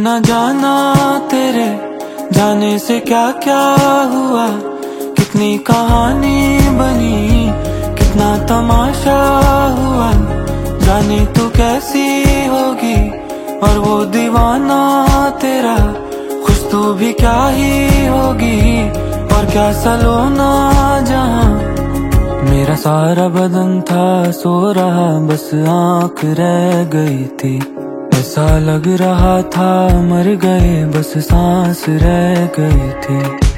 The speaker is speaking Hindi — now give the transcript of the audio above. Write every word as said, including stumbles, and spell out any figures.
न जाना तेरे जाने से क्या क्या हुआ, कितनी कहानी बनी, कितना तमाशा हुआ। जाने तू कैसी होगी और वो दीवाना तेरा, खुश तो भी क्या ही होगी और क्या सलोना जहां। मेरा सारा बदन था सो रहा, बस आँख रह गई थी। ऐसा लग रहा था मर गए, बस सांस रह गई थी।